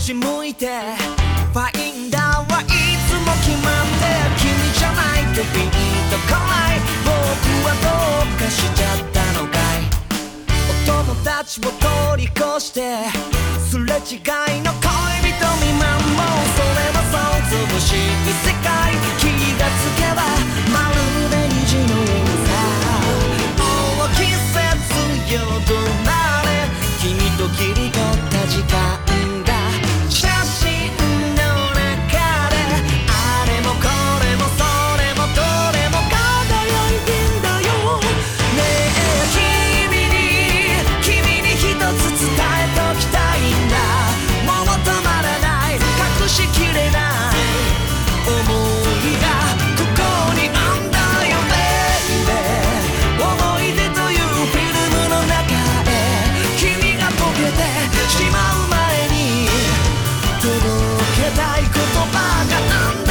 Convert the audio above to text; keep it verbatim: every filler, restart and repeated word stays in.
ち向いてファインダーはいつも決まって君じゃないとピンとこない僕はどうかしちゃったのかいお友達を通り越してすれ違いの恋人未満もそれは想像しい世界気がつけばまるで虹のようさもう季節よどなれ君と切り取った時間が写真の中であれもこれもそれもどれも輝いてんだよねえ君に君に一つ伝えときたいんだもう止まらない隠しきれない想いがここにあんだよベイベー思い出というフィルムの中へ君が溶けてしまう前に届けたい言葉があんだ